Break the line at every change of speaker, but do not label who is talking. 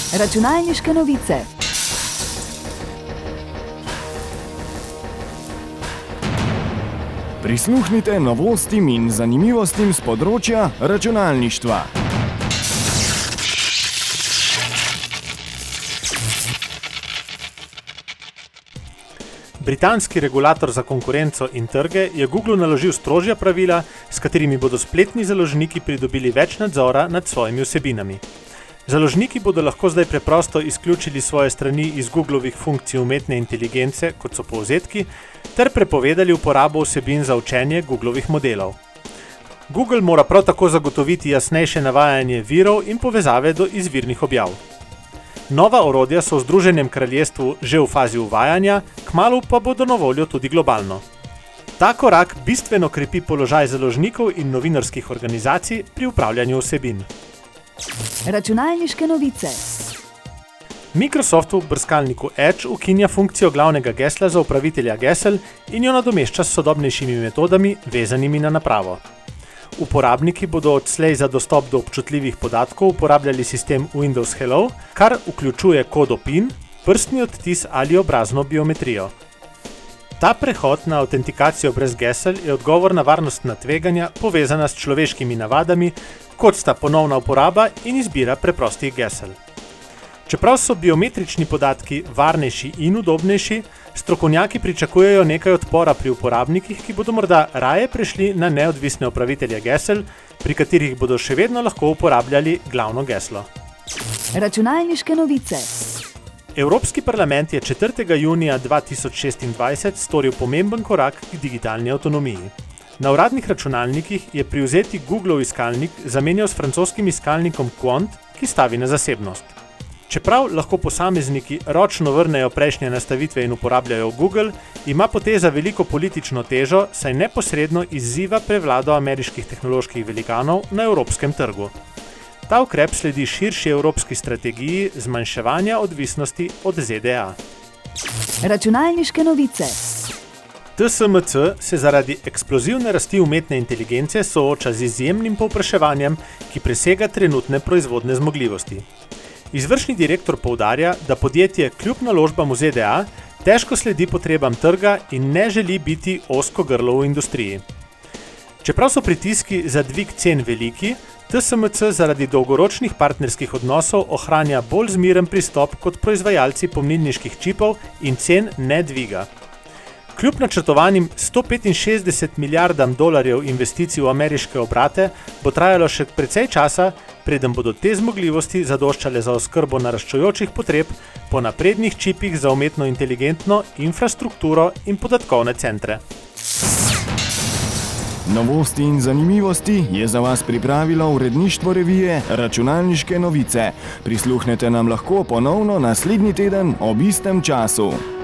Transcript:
Računalniške novice.
Prisluhnite novostim in zanimivostim z področja računalništva.
Britanski regulator za konkurenco in trge je Googlu naložil strožja pravila, s katerimi bodo spletni založniki pridobili več nadzora nad svojimi vsebinami. Založniki bodo lahko zdaj preprosto izključili svoje strani iz Googlovih funkcij umetne inteligence, kot so povzetki, ter prepovedali uporabo vsebin za učenje Googlovih modelov. Google mora prav tako zagotoviti jasnejše navajanje virov in povezave do izvirnih objav. Nova orodja so v Združenem kraljestvu že v fazi uvajanja, kmalu pa bodo na voljo tudi globalno. Ta korak bistveno krepi položaj založnikov in novinarskih organizacij pri upravljanju vsebin.
Računalniške novice.
Microsoft v brskalniku Edge ukinja funkcijo glavnega gesla za upravitelja gesel in jo nadomešča s sodobnejšimi metodami, vezanimi na napravo. Uporabniki bodo odslej za dostop do občutljivih podatkov uporabljali sistem Windows Hello, kar vključuje kodo PIN, prstni odtis ali obrazno biometrijo. Ta prehod na avtentikacijo brez gesel je odgovor na varnostna tveganja, povezana s človeškimi navadami, kot sta ponovna uporaba in izbira preprostih gesel. Čeprav so biometrični podatki varnejši in udobnejši, strokovnjaki pričakujejo nekaj odpora pri uporabnikih, ki bodo morda raje prešli na neodvisne upravitelje gesel, pri katerih bodo še vedno lahko uporabljali glavno geslo.
Računalniške novice.
Evropski parlament je 4. junija 2026 storil pomemben korak k digitalni avtonomiji. Na uradnih računalnikih je privzeti Googlov iskalnik zamenjal s francoskim iskalnikom Qwant, ki stavi na zasebnost. Čeprav lahko posamezniki ročno vrnejo prejšnje nastavitve in uporabljajo Google, ima poteza veliko politično težo, saj neposredno izziva prevlado ameriških tehnoloških velikanov na evropskem trgu. Ta ukrep sledi širši evropski strategiji zmanjševanja odvisnosti od ZDA.
Računalniške novice.
TSMC se zaradi eksplozivne rasti umetne inteligence sooča z izjemnim povpraševanjem, ki presega trenutne proizvodne zmogljivosti. Izvršni direktor poudarja, da podjetje kljub naložbam v ZDA težko sledi potrebam trga in ne želi biti ozko grlo v industriji. Čeprav so pritiski za dvig cen veliki, TSMC zaradi dolgoročnih partnerskih odnosov ohranja bolj zmiren pristop kot proizvajalci pomnilniških čipov in cen ne dviga. Kljub načrtovanim 165 milijardam dolarjev investicij v ameriške obrate bo trajalo še precej časa, preden bodo te zmogljivosti zadoščale za oskrbo naraščajočih potreb po naprednih čipih za umetno inteligentno infrastrukturo in podatkovne centre.
Novosti in zanimivosti je za vas pripravilo uredništvo revije Računalniške novice. Prisluhnete nam lahko ponovno naslednji teden ob istem času.